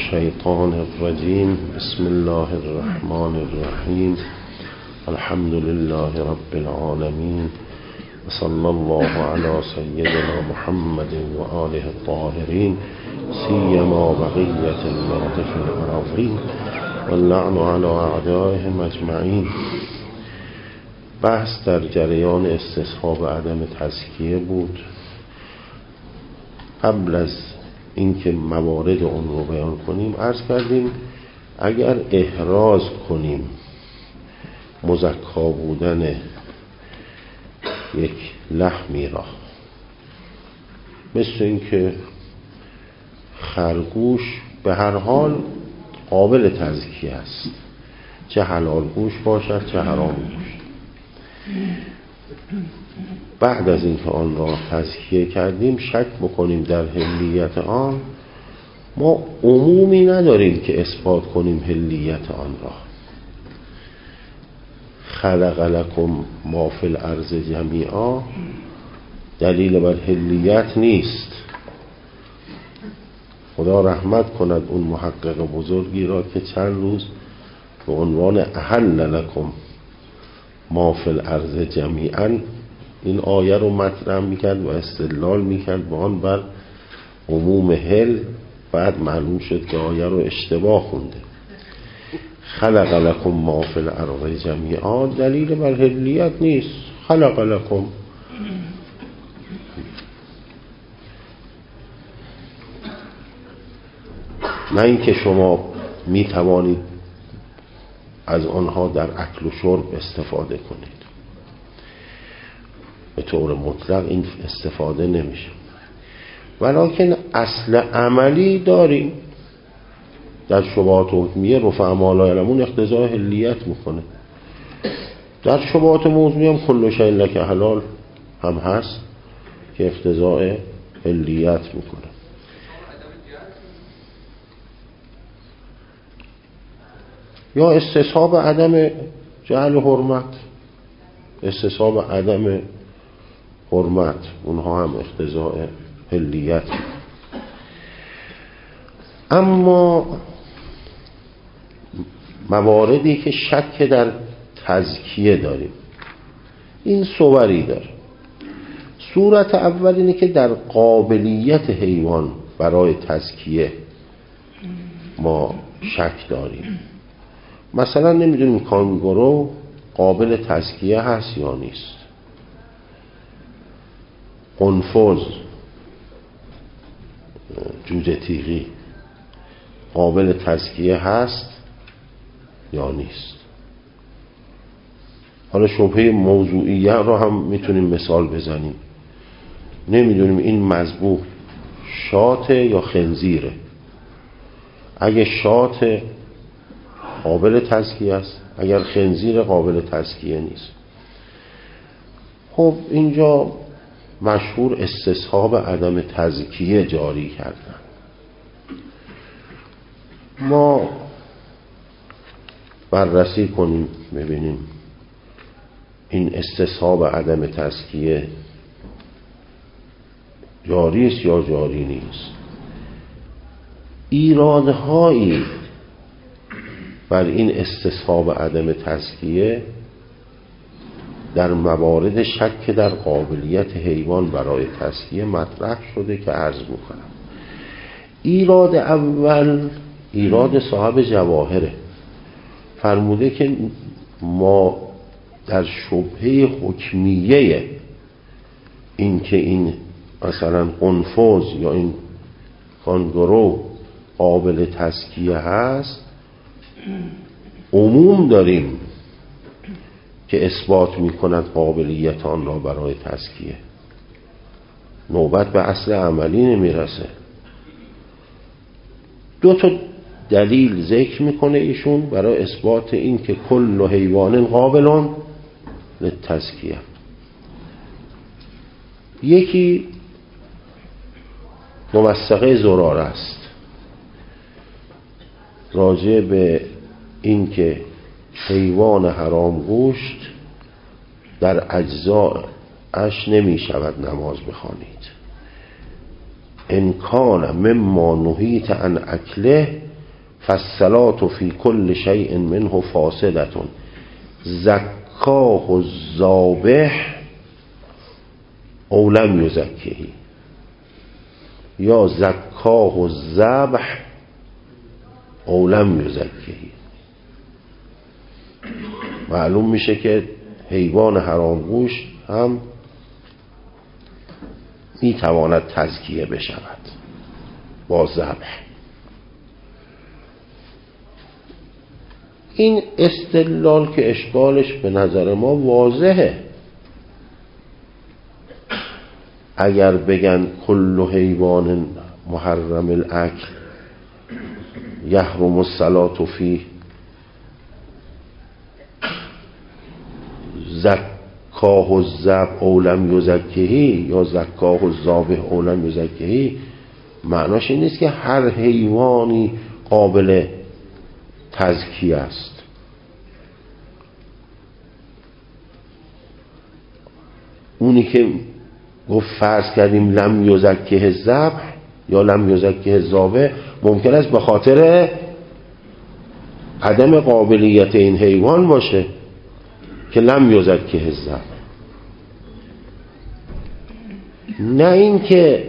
الشيطان الرجيم بسم الله الرحمن الرحيم الحمد لله رب العالمين وصلى الله على سيدنا محمد وآله الطاهرين سيما بقية الله في الأراضين واللعن على أعدائهم أجمعين. بحث در جریان استصحاب عدم تزکیه بود. قبل از اینکه موارد اون رو بیان کنیم عرض کردیم اگر احراز کنیم مزکا بودن یک لحمی را، مثل اینکه خرگوش به هر حال قابل تزکیه است، چه حلال گوش باشد چه حرام گوش. بعد از اینکه آن را تزکیه کردیم شک بکنیم در حلیت آن، ما عمومی نداریم که اثبات کنیم حلیت آن را. خلق لکم ما فی الارض جمیعا دلیل بر حلیت نیست. خدا رحمت کند اون محقق بزرگی را که چند روز به عنوان احل لکم ما فی الارض جمیعا این آیه رو مطرح میکرد و استدلال میکرد با آن بر عموم حل. بعد معلوم شد که آیه رو اشتباه خونده. خلق لکم ما فی الارض جمیعا دلیل بر حلیت نیست. خلق لکم، نه اینکه شما میتوانید از آنها در اکل و شرب استفاده کنید. به طور مطلق این استفاده نمیشه، ولکن اصل عملی داریم. در شبهات حکمیه رفع ما لا یعلمون اقتضای حلیت میکنه. در شبهات موضوعی هم کل شیء لک حلال هم هست که اقتضای حلیت میکنه. یا استصحاب عدم جعل حرمت، استصحاب عدم حرمت، اونها هم اقتضاء حلیت. اما مواردی که شک در تزکیه داریم این صوری داره. صورت اول اینه که در قابلیت حیوان برای تزکیه ما شک داریم. مثلا نمیدونیم کانگورو قابل تزکیه هست یا نیست، قنفذ جوجه تیغی قابل تزکیه هست یا نیست. حالا شبهه موضوعیه رو هم میتونیم مثال بزنیم. نمیدونیم این مذبوح شاته یا خنزیره. اگه شات قابل تزکیه است، اگر خنزیر قابل تزکیه نیست. خب اینجا مشهور استصحاب عدم تزکیه جاری کردن. ما بررسی کنیم ببینیم این استصحاب عدم تزکیه جاری است یا جاری نیست. ایرادهایی بر این استصحاب عدم تزکیه در موارد شک در قابلیت حیوان برای تزکیه مطرح شده که عرض میکنم. ایراد اول ایراد صاحب جواهره. فرموده که ما در شبهه حکمیه این که این مثلا قنفذ یا این کانگورو قابل تزکیه هست عموم داریم که اثبات میکند قابلیت آن را برای تزکیه. نوبت به اصل عملی نمیرسه. دو تا دلیل ذکر میکنه ایشون برای اثبات این که کل حیوان قابل للتزکیه. یکی موثقه زراره است، راجع به این که حیوان حرام گوشت در اجزاش نمی شود نماز بخوانید. ان کان مما نهیت عن اکله فالصلاة فی کل شیء منه فاسدة زکاه الذابح او لم یزکه، یا زکاه الذبح او لم یزکه. معلوم میشه که حیوان حرامگوش هم میتواند تزکیه بشود با ذبح. این استدلال که اشکالش به نظر ما واضحه. اگر بگن کل حیوان محرم الاکل یحرم الصلاة فیه زکاه الذبح او لم یزکهی یا زکاه الذابح او لم یزکهی، معناش این نیست که هر حیوانی قابل تزکیه است. اونی که گفت فرض کردیم لم یزکه الذبح یا لم یزکه الذابح، ممکن است به خاطر عدم قابلیت این حیوان باشه که لم یزکه الذبح، نه این که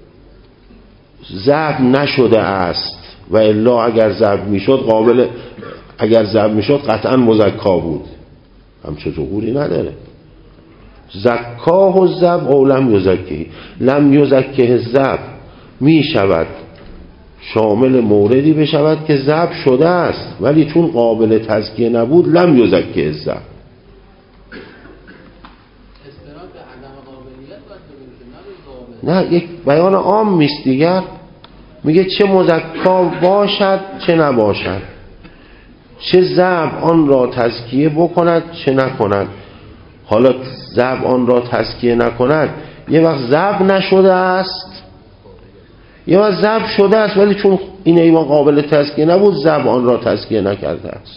ذبح نشده است و الا اگر ذبح میشد اگر ذبح میشد قطعا مزکا بود. همچه ظهوری نداره. زکاه الذبح او لم یزکه، لم یزکه الذبح می شود شامل موردی بشود که ذبح شده است ولی چون قابل تزکیه نبود لم یزکه الذبح. نه، یک بیان عام میست دیگر. میگه چه مزکا باشد چه نباشد، چه ذبح آن را تزکیه بکند چه نکند. حالا ذبح آن را تزکیه نکند، یه وقت ذبح نشده است، یه وقت ذبح شده است ولی چون این حیوان قابل تزکیه نبود ذبح آن را تزکیه نکرده است.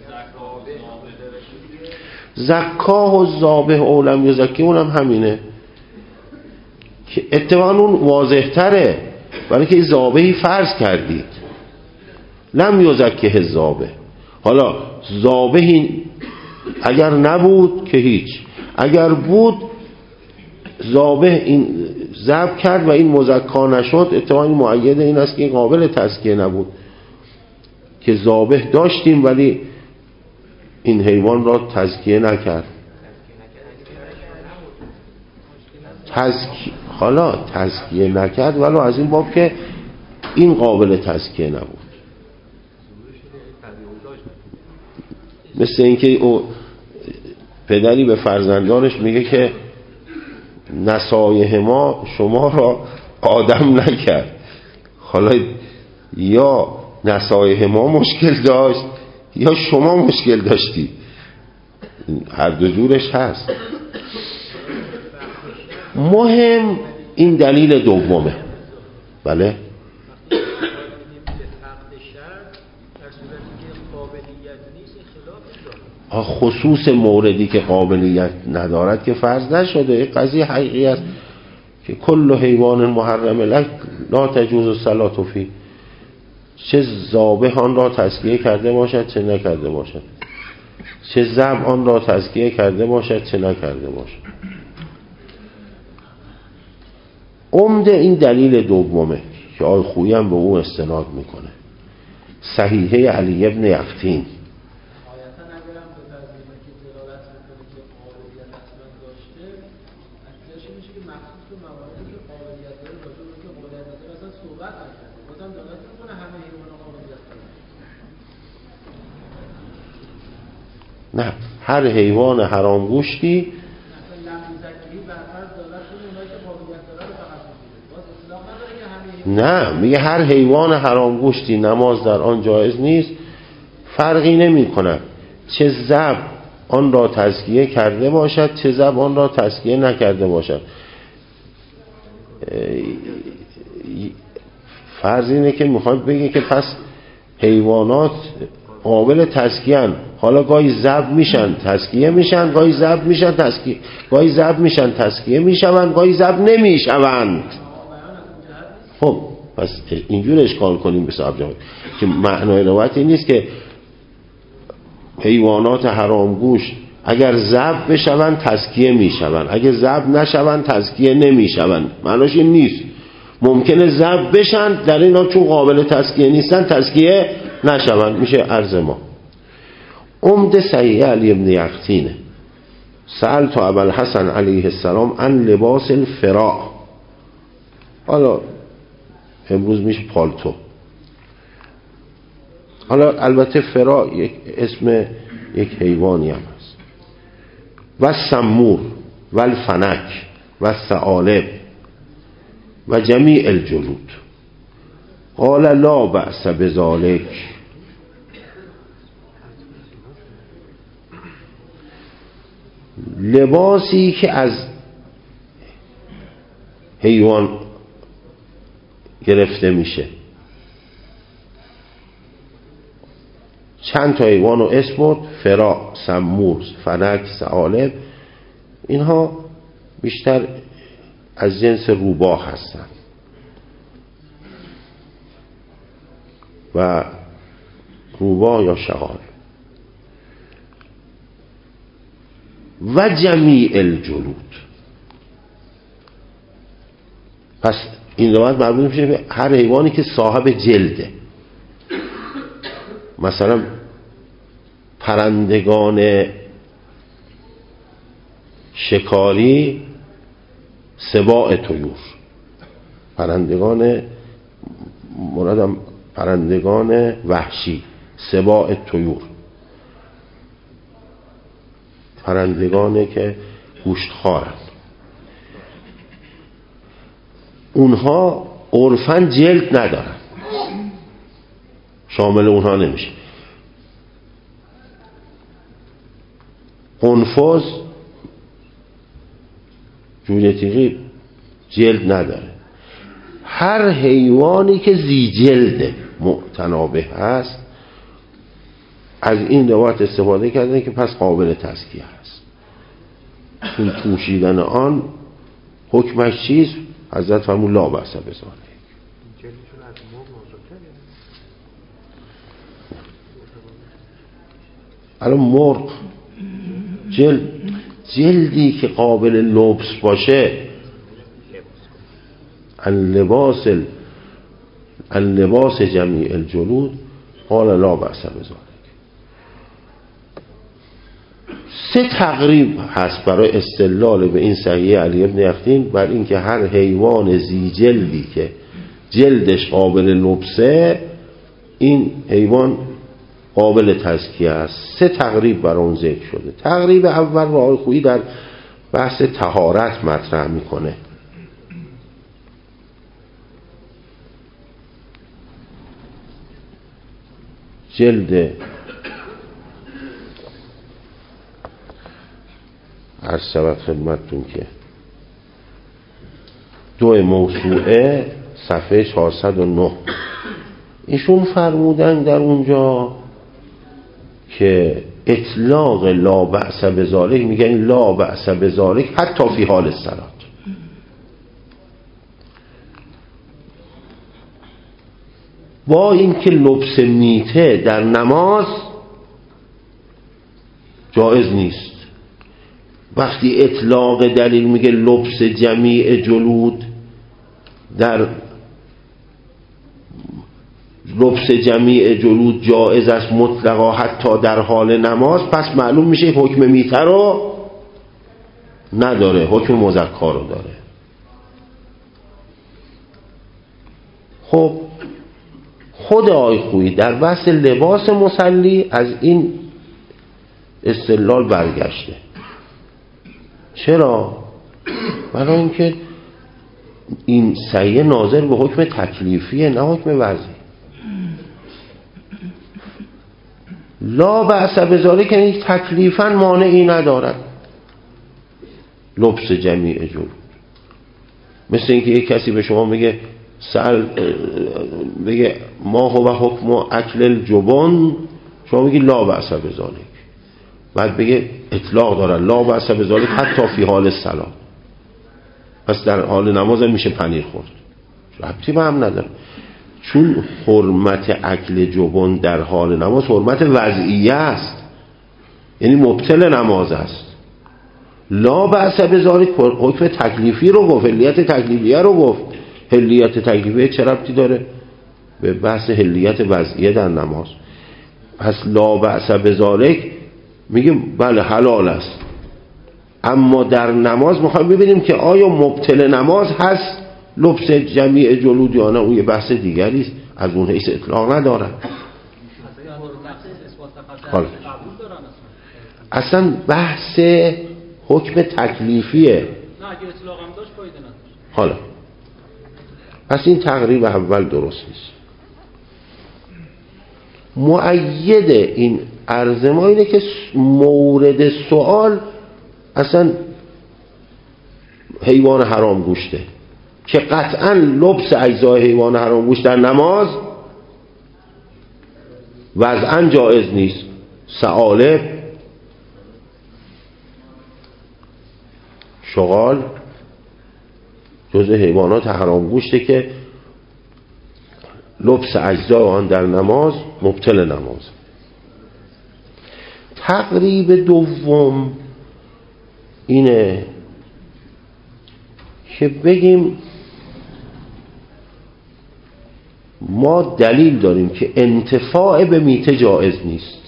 زکاه و ذابح او لم یزکه اونم همینه که اتفاقا اون واضح تره، برای که ذابحی فرض کردید لم یزکه الذابح. حالا ذابحی اگر نبود که هیچ، اگر بود ذابح این ذبح کرد و این مزکا نشد، اتفاقا مؤید این است که قابل تزکیه نبود، که ذابح داشتیم ولی این حیوان را تزکیه نکرد. حالا تزکیه نکرد ولو از این باب که این قابل تزکیه نبود. مثل اینکه او پدری به فرزندانش میگه که نصایح ما شما را آدم نکرد. حالا یا نصایح ما مشکل داشت یا شما مشکل داشتی، هر دو جورش هست. مهم این دلیل دومه. بله، خصوص موردی که قابلیت ندارد که فرض نشده. قضیه حقیقی است که کل حیوان محرم لک لا تجوز الصلاة فیه، چه ذابح آن را تزکیه کرده باشد چه نکرده باشد، چه ذبح آن را تزکیه کرده باشد چه نکرده باشد. عمده این دلیل دومه که آقای خویی هم به او استناد میکنه. صحیحه علی ابن یقطین. نه، هر حیوان حرام گوشتی نه، میگه هر حیوان حرام گوشتی نماز در آن جایز نیست، فرقی نمی کند چه ذبح آن را تزکیه کرده باشد چه ذبح آن را تزکیه نکرده باشد. فرض اینه که میخواد بگه که پس حیوانات قابل تزکیه‌اند. حالا گاهی ذبح میشن تزکیه میشن، گاهی ذبح میشن تزکیه، گاهی ذبح میشن تزکیه میشوند، گاهی ذبح نمیشوند. خب پس اینجور اشکال کنیم به صاحب جهاد که معنای روایت این نیست که حیوانات حرامگوش اگر ذبح بشوند تزکیه میشوند، اگر ذبح نشوند تزکیه نمیشوند. معناش این نیست. ممکنه ذبح بشن در این حال چون قابل تزکیه نیستن تزکیه نشوند. میشه عرض ما عمده صحیح علی ابن یقطینه. سألت ابوالحسن علیه السلام عن لباس الفراء. حالا امروز میشه پالتو. حالا البته فراء یک اسم یک حیوانی هم هست. و سمور و الفنک و ثعالب و جمیع الجلود. قال لا بأس بذلك. لباسی که از حیوان گرفته میشه. چند تا حیوان رو اسم برد: فرا، سمور، فنک، ثعالب. اینها بیشتر از جنس روباه هستند و روباه یا شغال. و جمیع الجلود. پس این روایت مربوط میشه به هر حیوانی که صاحب جلده. مثلا پرندگان شکاری، سباع طیور. پرندگان مرادم پرندگان وحشی، سباع طیور، پرندگانی که گوشتخوارن. اونها عرفاً جلد ندارن، شامل اونها نمیشه. قنفذ، جوجه تیغی جلد نداره. هر حیوانی که ذی جلد معتنابه هست از این روایت استفاده کردن که پس قابل تزکیه هست. چون پوشیدن آن حکمش چیز؟ حضرت فرمود لا بأس بذلک. الان مرغ جلدی که قابل لبس باشه، اللباس جمیع الجلود قال لا بأس بذلک. 3 تقریب هست برای استدلال به این صحیح علی ابن یقطین بر این که هر حیوان ذی جلدی که جلدش قابل لبسه، این حیوان قابل تزکیه است. 3 تقریب برای اون ذکر شده. تقریب اول رو آقای خویی در بحث طهارت مطرح میکنه. جلد عرض شود خدمتتون که 2 موسوعه صفحه 409 ایشون فرمودن در اونجا که اطلاق لا بأس بذلک، میگن لا بأس بذلک حتی فی حال الصلاة. با این که لبس میته در نماز جایز نیست. وقتی اطلاق دلیل میگه لبس جمیع جلود، در لبس جمیع جلود جایز است مطلقا حتی در حال نماز، پس معلوم میشه حکم میته رو نداره، حکم مذکر رو داره. خب خود آقای خویی در بحث لباس مصلی از این استدلال برگشته. چرا؟ برای اینکه این صحیح ناظر به حکم تکلیفیه نه حکم وضعی. لا بأس بذلک یعنی تکلیفاً مانعی ندارد لبس جمیع جلود. مثل اینکه یک کسی به شما بگه بگه ما هو حکم اکل الجبن، شما بگی لا بأس بذلک، بعد بگه اطلاق داره لا بأس بذلک حتی فی حال الصلاة، پس در حال نماز میشه پنیر خورد. ربطی به هم نداره، چون حرمت اکل جبن در حال نماز حرمت وضعیه است، یعنی مبطل نماز است. لا بأس بذالک حکم تکلیفی رو گفت، حلیت تکلیفیه رو گفت. حلیت تکلیفیه چه ربطی داره به بحث حلیت وضعیه در نماز؟ پس لا بأس بذالک میگیم بله حلال است، اما در نماز میخوایم ببینیم که آیا مبطل نماز هست لبس جمیع جلود یا نه، اون یه بحث دیگری است، از اون حیث اطلاق نداره. اصلا بحث حکم تکلیفیه. نه اگه اطلاق هم داشت فایده نداشت. حالا پس این تقریب اول درست نیست. مؤید این عرض ما اینه که مورد سوال اصلا حیوان حرام گوشته، که قطعا لبس اجزای حیوان حرام گوشت در نماز وضعا جایز نیست. ثعالب، شغال جزء حیوانات حرام گوشته که لبس اجزای آن در نماز مبطل نماز. تقریب دوم اینه که بگیم ما دلیل داریم که انتفاع به میته جایز نیست.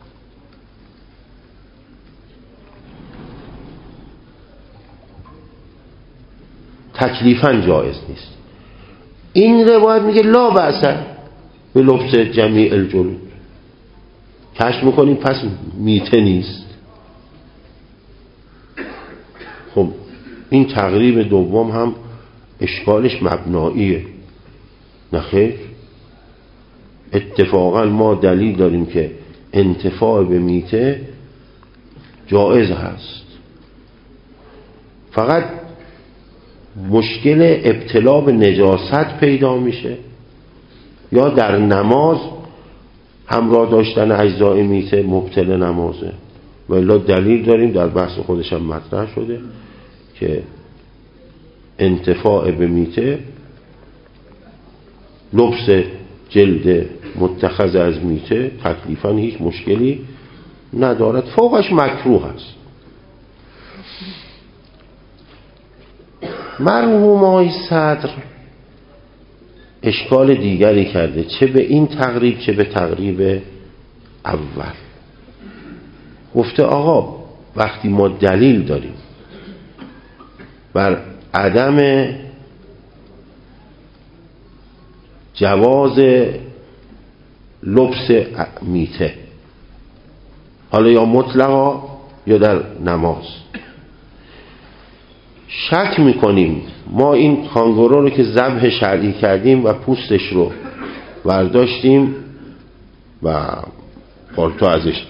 تکلیفاً جایز نیست. این روایت میگه لا بأس به لبس جمیع الجلود. کشف میکنیم پس میته نیست. خب این تقریب دوم هم اشکالش مبناییه. نخیر، اتفاقا ما دلیل داریم که انتفاع به میته جایز هست، فقط مشکل ابتلا به نجاست پیدا میشه یا در نماز همراه داشتن اجزای میته مبطل نمازه. و الا دلیل داریم در بحث خودش هم مطرح شده که انتفاع به میته، لبس جلد متخذ از میته تکلیفاً هیچ مشکلی ندارد، فوقش مکروه است. مرحوم آقای صدر اشکال دیگری کرده، چه به این تقریب چه به تقریب اول. گفته آقا وقتی ما دلیل داریم بر عدم جواز لبس میته، حالا یا مطلقا یا در نماز، شک میکنیم ما این کانگورو رو که ذبح شرعی کردیم و پوستش رو برداشتیم و پالتو ازش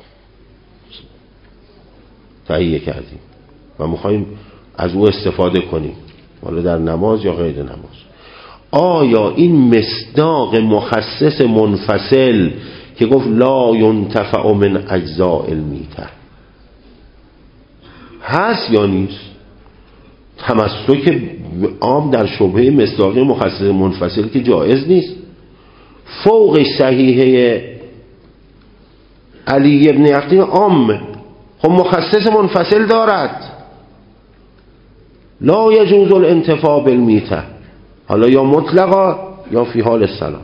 تهیه کردیم و میخوایم از او استفاده کنیم، حالا در نماز یا غیر نماز، آیا این مصداق مخصص منفصل که گفت لا ینتفع من اجزاء المیته هست یا نیست؟ تمسک عام در شبهه مصداقی مخصص منفصل که جایز نیست. فوق صحیحه علی ابن یقطین عام، خب مخصص منفصل دارد، لا یجوز الانتفاع بالمیته، حالا یا مطلقا یا فی حال السلام.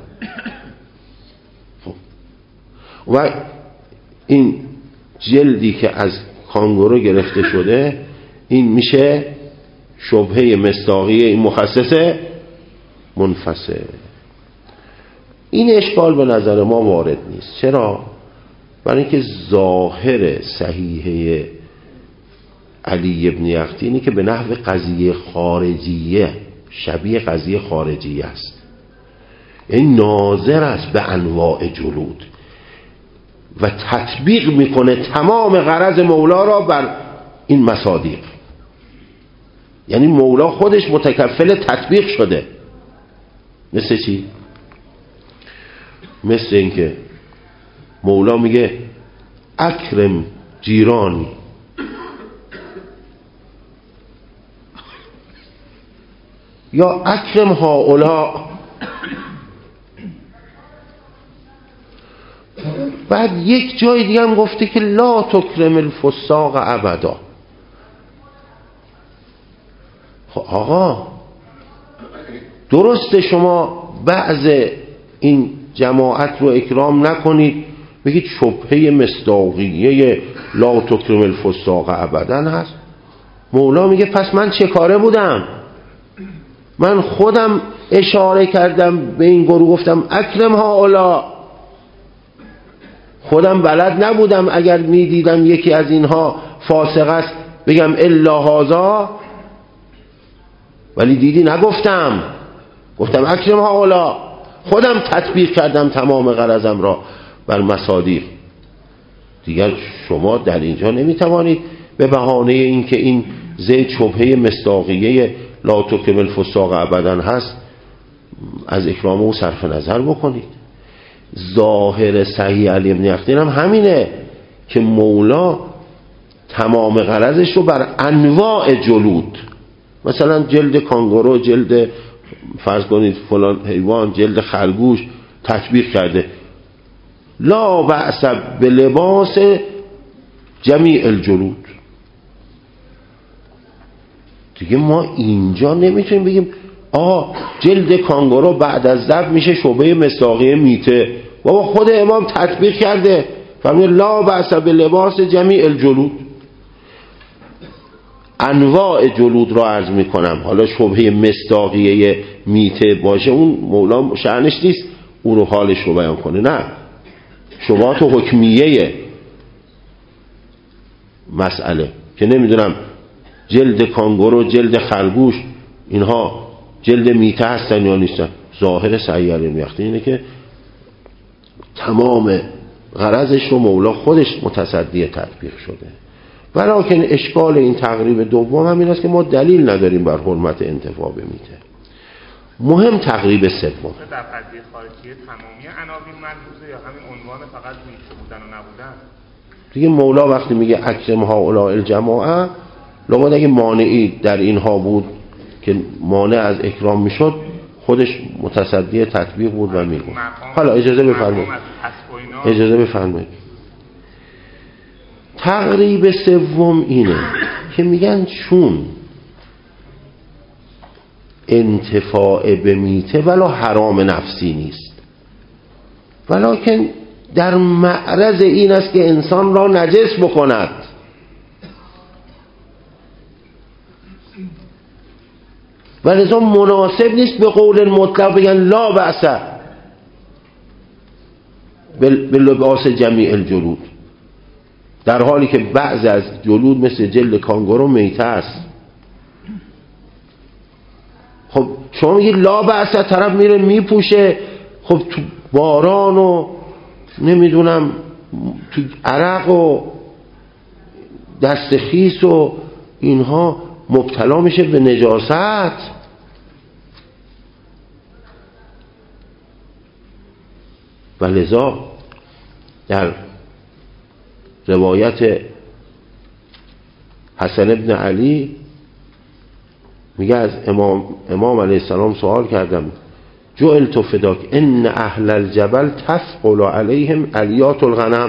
و این جلدی که از کانگورو گرفته شده این میشه شبهه مصداقی این مخصص منفصل. این اشکال به نظر ما وارد نیست. چرا؟ برای اینکه ظاهر صحیحه علی ابن یقطینی که به نحو قضیه خارجیه، شبیه قضیه خارجیه است، یعنی ناظر است به انواع جلود و تطبیق میکنه تمام غرض مولا را بر این مصادیق. یعنی مولا خودش متکفل تطبیق شده. مثل چی؟ مثل اینکه مولا میگه اکرم جیرانی، یا اکرم هؤلاء. بعد یک جای دیگه هم گفته که لا تکرم الفساق ابدا. خب آقا درسته شما بعض این جماعت رو اکرام نکنید، بگید شبهه مصداقیه لا تکرم الفساق ابدا هست. مولا میگه پس من چه کاره بودم؟ من خودم اشاره کردم به این گروه، گفتم اکرم هؤلاء. خودم بلد نبودم اگر میدیدم یکی از اینها فاسق است بگم الا هذا، ولی دیدی نگفتم، گفتم اکرم هؤلاء. خودم تطبیق کردم تمام غرضم را بر مصادیق. دیگر شما در اینجا نمیتوانید به بهانه این که این زید شبهه مصداقیه لا تکرم الفساق ابدا هست از اکرام او صرف نظر بکنید. ظاهر صحیح علی ابن یقطین هم همینه که مولا تمام غرضش رو بر انواع جلود، مثلا جلد کانگورو، جلد فرض کنید فلان حیوان، جلد خرگوش تطبیق کرده. لا بأس بلباس جمیع الجلود. دیگه ما اینجا نمیتونیم بگیم جلد کانگورو بعد از ذبح میشه شبهه مصداقیه میته. بابا خود امام تطبیق کرده، فرمود لا بأس بلباس جمیع الجلود. انواع جلود را عرض میکنم. حالا شبهه مصداقیه میته باشه اون مولا شأنش نیست اون رو حالش رو بیان کنه، نه، شبهات حکمیه مسئله که نمیدونم جلد کانگورو، جلد خرگوش اینها جلد میته هستن یا نیستن. ظاهر صحیح علی ابن یقطین اینه که تمام غرضش رو مولا خودش متصدی تطبیق شده. ولکن اشکال این تقریب دوم همین است که ما دلیل نداریم بر حرمت انتفاع به میته. مهم تقریب سوم در قضیه خارجیه تمامی عناوین ملحوظه یا همین عنوان فقط میته بودن و نبودن؟ دیگه مولا وقتی میگه اکرم هؤلاء الجماعه، لابد اگه مانعی در اینها بود که مانع از اکرام میشد خودش متصدی تطبیق بود و میگه. حالا اجازه بفرمایید. تقریب سوم اینه که میگن چون انتفاع به میته ولی حرام نفسی نیست، ولکن در معرض این است که انسان را نجس بکند. و لذا مناسب نیست به قول مطلق بگن لا بأس بلباس جمیع الجلود، در حالی که بعض از جلود مثل جلد کانگورو میته است. خب شما میگید لا بأس، طرف میره میپوشه، خب تو باران و نمیدونم تو عرق و دست خیس و اینها مبتلا میشه به نجاست. و لذا در روایت حسن ابن علی میگه از امام علیه السلام سوال کردم جعلت فداک ان اهل الجبل تثقل علیهم الیات الغنم.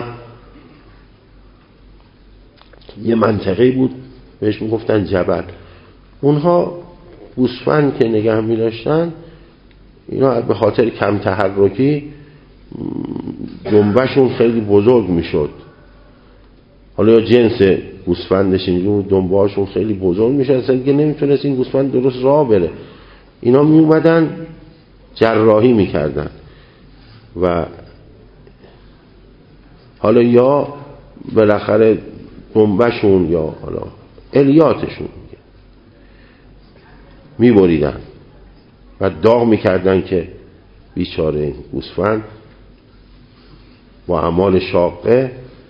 یه منطقه بود بهش میگفتن جبل، اونها گوسفند که نگه می‌داشتن اینا به خاطر کم تحرکی دنبهشون خیلی بزرگ میشد. حالا یا جنس گوسفندش اینجور دنبهاشون خیلی بزرگ میشد، اصلا دیگه نمیتونست این گوسفند درست راه بره. اینا میومدن جراحی میکردن و حالا یا بالاخره دنبهشون یا حالا الیاتشون میبریدن و داغ میکردن که بیچاره این گوسفند با اعمال شاقه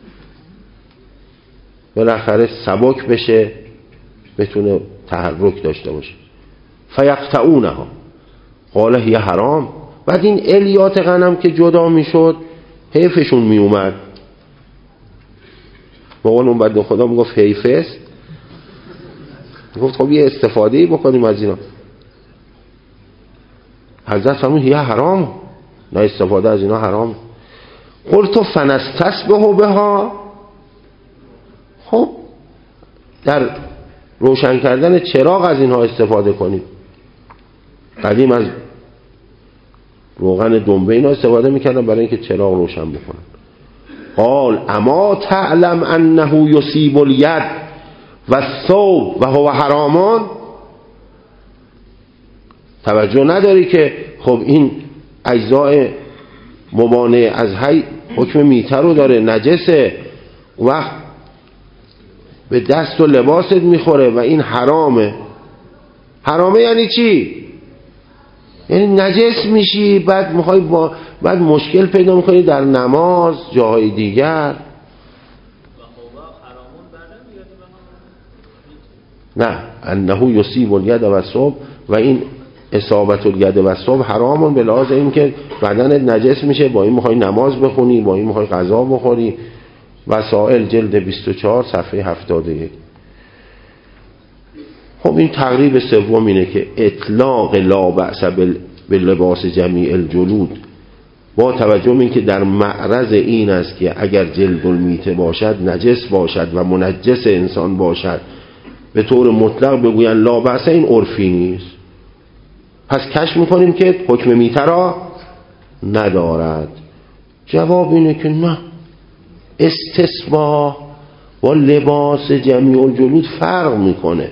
بالاخره سبک بشه، بتونه تحرک داشته باشه. فیقطعونها قال هی حرام. بعد این الیات غنم که جدا میشد حیفشون میومد. با اون بعد خدا میگفت حیف است، گفت خب یه استفاده بکنیم از اینا. حضرت فرمود هی حرام، نه استفاده از اینا حرام. قلت فنستسبح بها، خب در روشن کردن چراغ از اینها استفاده کنیم. قدیم از روغن دنبه اینا استفاده میکردن برای اینکه چراغ روشن بکنن. قال اما تعلم انه یصیب الید و الثوب و هو حرامان، توجه نداری که خب این اجزاء مبانع از حی حکم میته رو داره، نجسه، وقت به دست و لباست میخوره و این حرامه. حرامه یعنی چی؟ یعنی نجس میشی، بعد میخوای بعد مشکل پیدا میکنی در نماز جاهای دیگر. نه، انه یصیب الید و الثوب، و این اصابت الید و الثوب حرامون به لحاظ این که بدنت نجس میشه، با این میخوای نماز بخونی، با این میخوای غذا بخوری. وسائل جلد 24 صفحه 71. خب این تقریب سوم اینه که اطلاق لا بأس باللباس جمیع الجلود با توجه به این که در معرض این است که اگر جلد المیته باشد نجس باشد و منجس انسان باشد، به طور مطلق بگوین لا بأس، این عرفی نیست. پس کشف میکنیم که حکم میته را ندارد. جواب اینه که نه، استثباح با لباس جمیع الجلود فرق میکنه.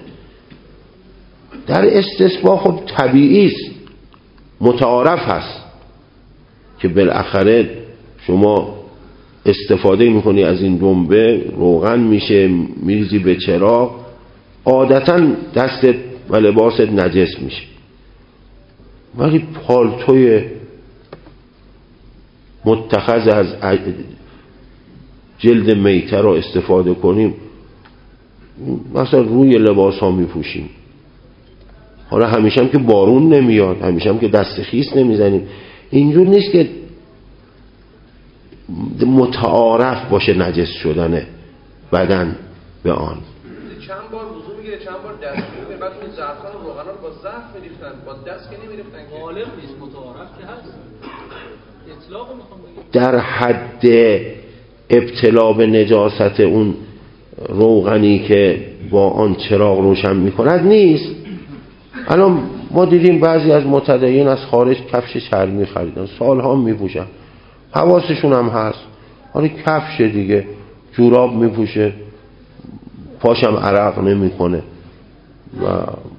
در استثباح خب طبیعی است، متعارف هست که بالاخره شما استفاده میکنی از این دنبه، روغن میشه، میریزی به چراغ، عادتا دستت و لباست نجس میشه. ولی پالتوی متخذ از جلد میته رو استفاده کنیم، مثلا روی لباس ها میپوشیم. حالا همیشه هم که بارون نمیاد، همیشه هم که دست خیس نمیزنیم. اینجور نیست که متعارف باشه نجس شدن بدن به آن. چند بار وضو میگیره، چند بار دست میگیره، بعد اون ظرفان و روغنا رو با ظرف میریختن، با دست که نمیریختن. غالب نیست، متعارف که هست. اطلاق میخوام بگم در حد ابتلا به نجاست اون روغنی که با آن چراغ روشن میکند نیست. الان ما دیدیم بعضی از متدین از خارج کفش چرمی خریدن، سالها میپوشن، حواسشون هم هست، حالا کفش دیگه، جوراب میپوشه، پاشم عرق نمیکنه و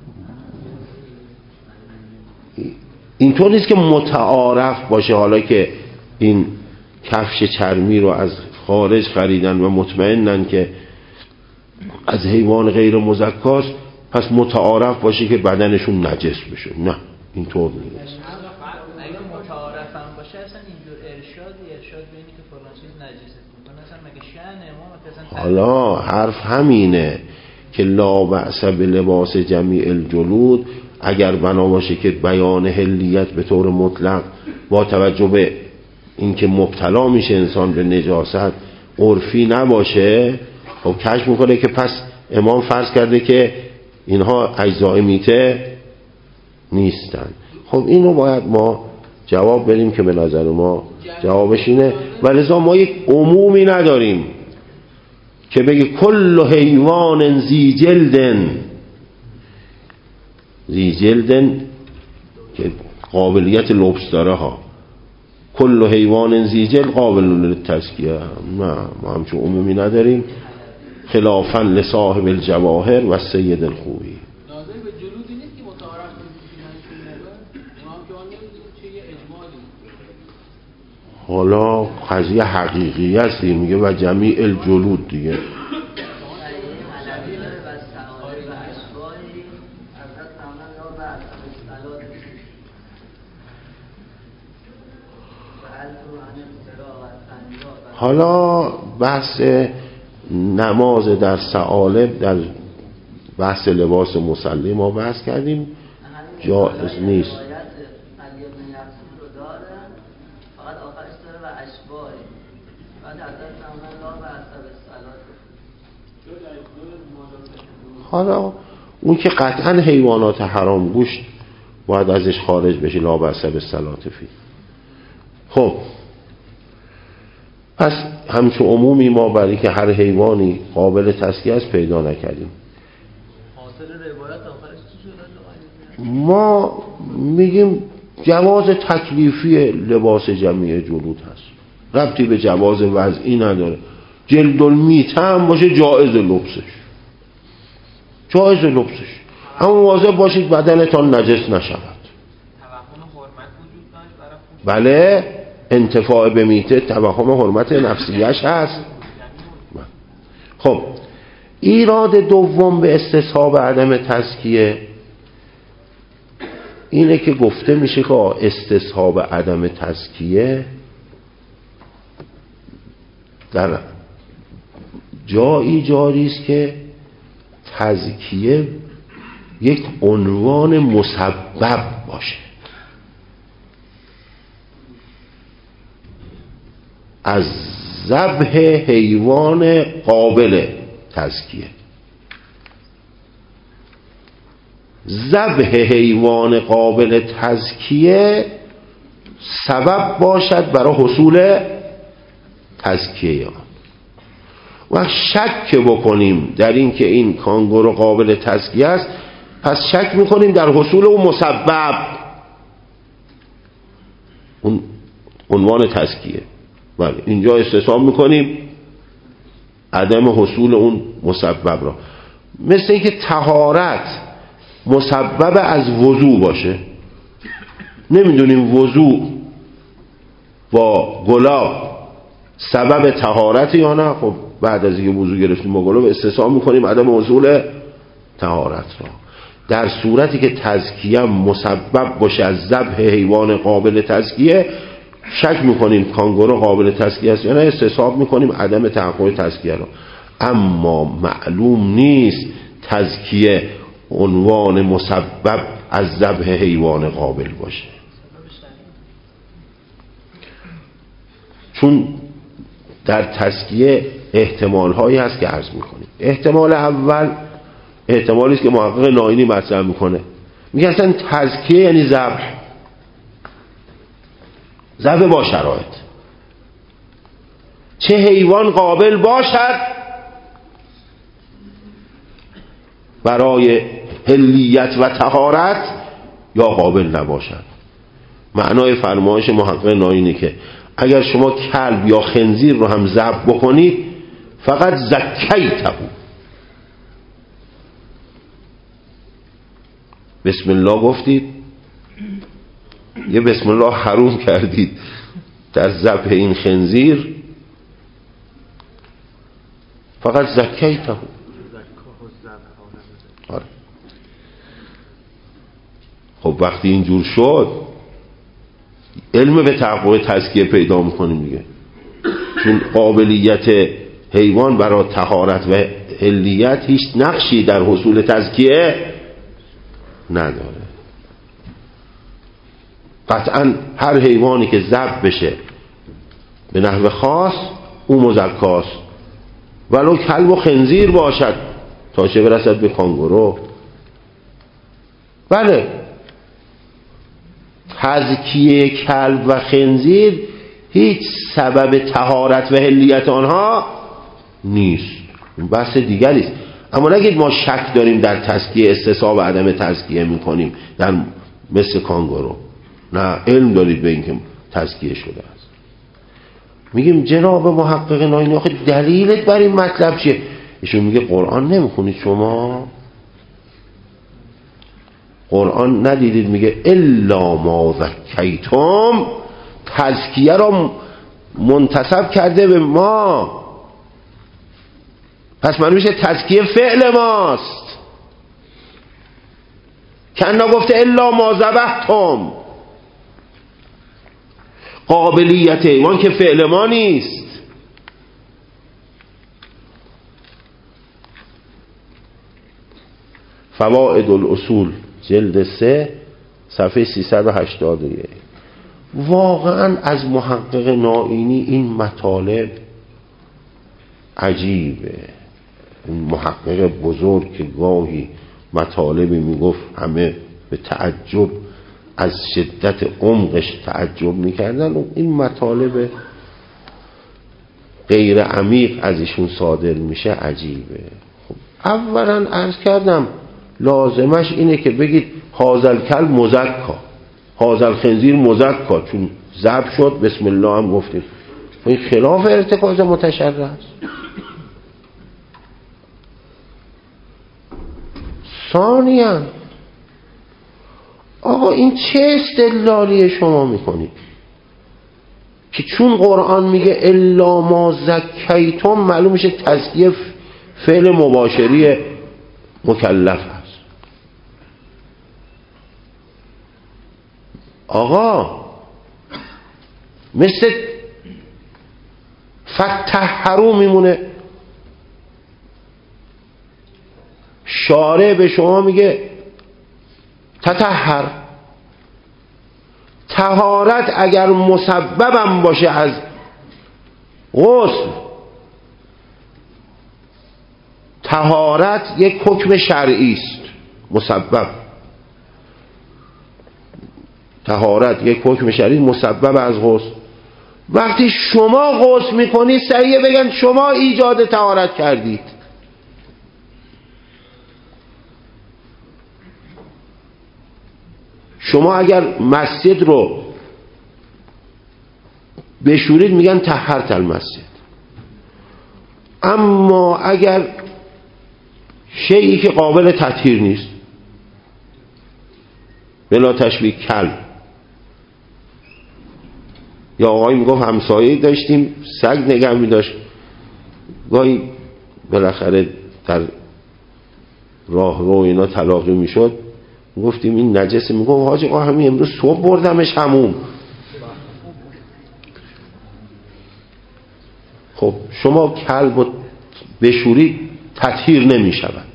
اینطور نیست که متعارف باشه. حالا که این کفش چرمی رو از خارج خریدن و مطمئنن که از حیوان غیر مزکاست، پس متعارف باشه که بدنشون نجس بشه. نه، اینطور نیست. اگه متعارف هم باشه اصلا اینجور ارشاد به اینی که فلان چیز نجسه میکنه، اصلا مگه شأن امام اصلا؟ حالا حرف همینه که لا بأس بلباس جمیع الجلود اگر بنا باشه که بیان حلیت به طور مطلق با توجه به اینکه مبتلا میشه انسان به نجاست عرفی نباشه، خب کشف میکنه که پس امام فرض کرده که اینها اجزای میته نیستن. خب اینو باید ما جواب بدیم که به نظر ما جوابش اینه، و لذا ما یک عمومی نداریم که بگه کل حیوان ذی جلدن که قابلیت لبس داره ها، کل حیوان ذی جلد قابل للتزکیه. نه، ما همچون عمومی نداریم، خلافا لصاحب الجواهر و سید الخوی. لازم به جلودی نیست که متعارف نیست، ما هم که آن نمیدونیم چه یه اجمالی. حالا قضیه حقیقی است، میگه و جمیع الجلود دیگه. حالا بحث نماز در ثعالب در بحث لباس مصلی ما بحث کردیم، جائز نیست. حالا اون که قطعا حیوانات حرام گوشت باید ازش خارج بشی، لا بأس بالصلاة فیه. خب پس همچون عمومی ما برای که هر حیوانی قابل تسکیه است پیدا نکردیم. حاصل روایت آخرش چی شد؟ ما میگیم جواز تکلیفی لباس جمیع جلود هست، ربطی به جواز وضعی نداره. جلد المیته هم باشه جایز لبسش، جایز لبسش، اما مواظب باشید بدنتان نجس نشود. بله، انتفاع به میته توهم حرمت نفسیش هست. خب ایراد دوم به استصحاب عدم تزکیه اینه که گفته میشه که استصحاب عدم تزکیه در جایی جاری است که تزکیه یک عنوان مسبب باشه. از ذبح حیوان قابل تزکیه، ذبح حیوان قابل تزکیه سبب باشد برای حصول تزکیه آن. و شک بکنیم در این که این کانگورو قابل تزکیه است، پس شک میکنیم در حصول اون مسبب، اون عنوان تزکیه. بله، اینجا استصحاب میکنیم عدم حصول اون مسبب را. مثل اینکه طهارت مسبب از وضو باشه، نمیدونیم وضو با گلاب سبب طهارت یا نه. خب بعد از اینکه وضو گرفتیم با گلاب استصحاب میکنیم عدم حصول طهارت را. در صورتی که تزکیه مسبب باشه از ذبح حیوان قابل تزکیه، شک میکنیم کانگورو قابل تزکیه است یا نه، استصحاب میکنیم عدم تحقق تزکیه را. اما معلوم نیست تزکیه عنوان مسبب از ذبح حیوان قابل باشه، چون در تزکیه احتمال هایی هست که عرض میکنیم. احتمال اول احتمالی است که محقق ناینی مطرح میکنه، میگه اصلا تزکیه یعنی ذبح با شرایط. چه حیوان قابل باشد برای حلیت و طهارت یا قابل نباشد. معنای فرمایش محقق ناینی که اگر شما کلب یا خنزیر رو هم ذبح بکنید فقط زکیته، بسم الله گفتید، یه بسم الله حروم کردید در ذبح این خنزیر، فقط زکیته. آره. خب وقتی اینجور شد علم به تحقق تزکیه پیدا میکنیم دیگه، چون قابلیت حیوان برای طهارت و حلیت هیچ نقشی در حصول تزکیه نداره. قطعا هر حیوانی که ذبح بشه به نحو خاص او مزکاست، ولو کلب و خنزیر باشد تا چه برسد به کانگورو. بله، تزکیه کلب و خنزیر هیچ سبب طهارت و حلیت آنها نیست، بحث دیگری است. اما نگید ما شک داریم در تزکیه، استصحاب عدم تزکیه میکنیم در مثل کانگورو. نه، علم دارید به این که تزکیه شده است. میگیم جناب محقق ناینی آخه دلیلت بر این مطلب چیه؟ ایشون میگه قرآن نمیخونید شما؟ قرآن ندیدید میگه الا ما زکیتم، تزکیه را منتسب کرده به ما، پس معلوم میشه تزکیه فعل ماست. کنا گفته الا ما ذبحتم، قابلیت ایمان که فعل ما نیست. فوائد الاصول جلد 3 صفحه 381. واقعا از محقق ناینی این مطالب عجیبه. این محقق بزرگ که گاهی مطالبی میگفت همه به تعجب از شدت عمقش تعجب میکردن و این مطالب غیر عمیق از ایشون صادر میشه عجیبه. خب اولا عرض کردم لازمش اینه که بگید هازل کل مزکا، هازل خنزیر مزکا، چون ذبح شد بسم الله هم گفتیم. این خلاف ارتکاز متشرع است. ثانیاً آقا این چه استدلالی شما میکنید که چون قرآن میگه الا ما زکیتم معلوم میشه تزکیه فعل مباشری مکلف هست. آقا مثل فتحرو میمونه. شارع به شما میگه تطهر. طهارت اگر مسببم باشه از غسل، طهارت یک حکم شرعی است مسبب. طهارت یک حکم شرعی مسبب از غسل. وقتی شما غسل میکنید صحیح بگن شما ایجاد طهارت کردید. شما اگر مسجد رو بشورید میگن طهرت المسجد. اما اگر شیئی که قابل تطهیر نیست، بلا تشبیه کل، یا آقای میگفت همسایه‌ای داشتیم سگ نگه می‌داشت، گاهی بالاخره در راه رو اینا تلاقی میشد، گفتیم این نجسه، میگفت حاجی آقا همین امروز صبح بردمش همون. خب شما کلب رو بشورید تطهیر نمی شود.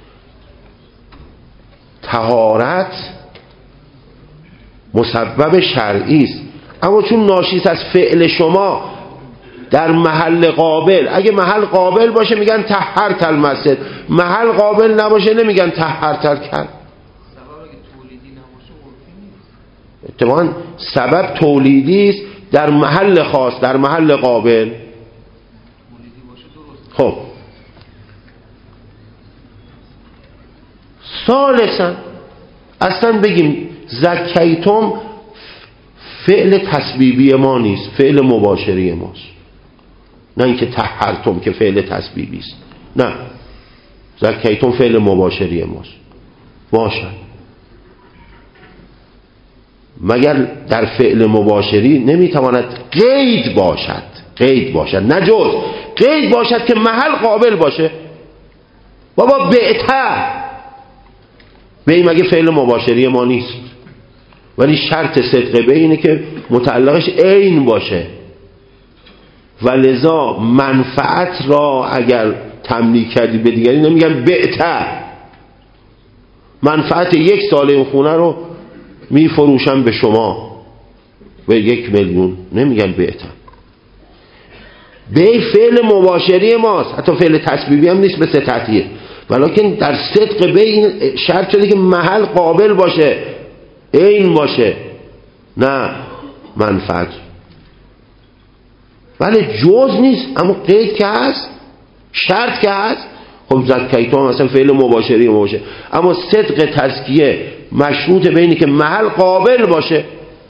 طهارت مسبب شرعی است، اما چون ناشی از فعل شما در محل قابل، اگه محل قابل باشه میگن طهرت المسجد، محل قابل نباشه نمیگن طهرت الکلب. اتفاقا سبب تولیدی است در محل خاص، در محل قابل. خب ثالثاً اصلا بگیم زکیتم فعل تسبیبی ما نیست، فعل مباشری ماست. نه اینکه طهرتم که فعل تسبیبی است، نه، زکیتم فعل مباشری ماست. باشد مگر در فعل مباشری نمیتواند قید باشد، قید باشد نه جز، قید باشد که محل قابل باشه. بابا بهتر به این مگه فعل مباشری ما نیست، ولی شرط صدق به اینه که متعلقش عین باشه و لذا منفعت را اگر تملیک کردی به دیگری نمیگن بهتر. منفعت 1 ساله اون خونه رو میفروشن به شما به 1,000,000 نمیگن بهتر. به فعل مباشری ماست، حتی فعل تسبیبی هم نیست مثل تطهیر، ولیکن در صدق به این شرط شده که محل قابل باشه، عین باشه، نه منفعت. ولی جز نیست، اما قید که هست، شرط که هست. خب زکیتم مثلا فعل مباشری باشه، اما صدق تزکیه مشروط به اینی که محل قابل باشه،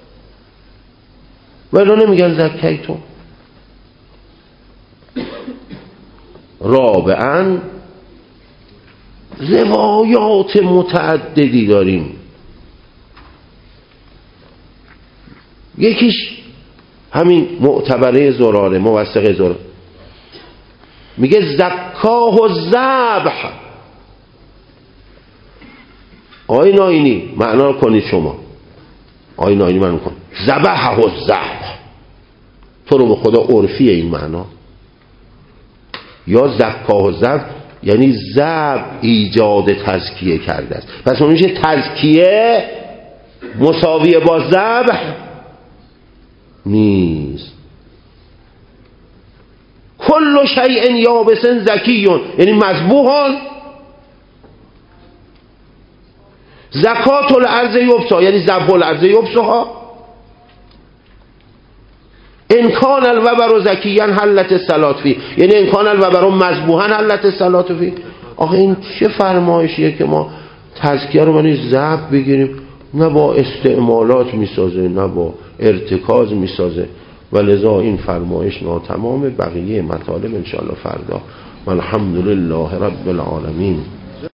ولی نمیگن زکیتم. رابعاً روایات متعددی داریم. یکیش همین معتبره زراره، موثق زراره، میگه زکاه و ذبح. آی ناینی معنا کنید شما، آی ناینی معنا کن ذبح و ذبح، تو رو به خدا عرفیه این معنا. یا زکاه و ذبح یعنی ذبح ایجاد تزکیه کرده است، پس اون میشه تزکیه مساویه با ذبح نیست. کل شیء یابس زکیون یعنی مذبوحان، زکات الارض یبسا یعنی ذبح الارض یبسها. ان کان الوبر زکیا حلت الصلاه فی، یعنی ان کان الوبر مذبوحا حلت الصلاه فی. آخه این چه فرمایشیه که ما تزکیه رو برای ذبح بگیریم؟ نه با استعمالات میسازه نه با ارتکاز میسازه و لذا این فرمایش ناتمامه. بقیه مطالب انشاءالله فردا. والحمدلله رب العالمین.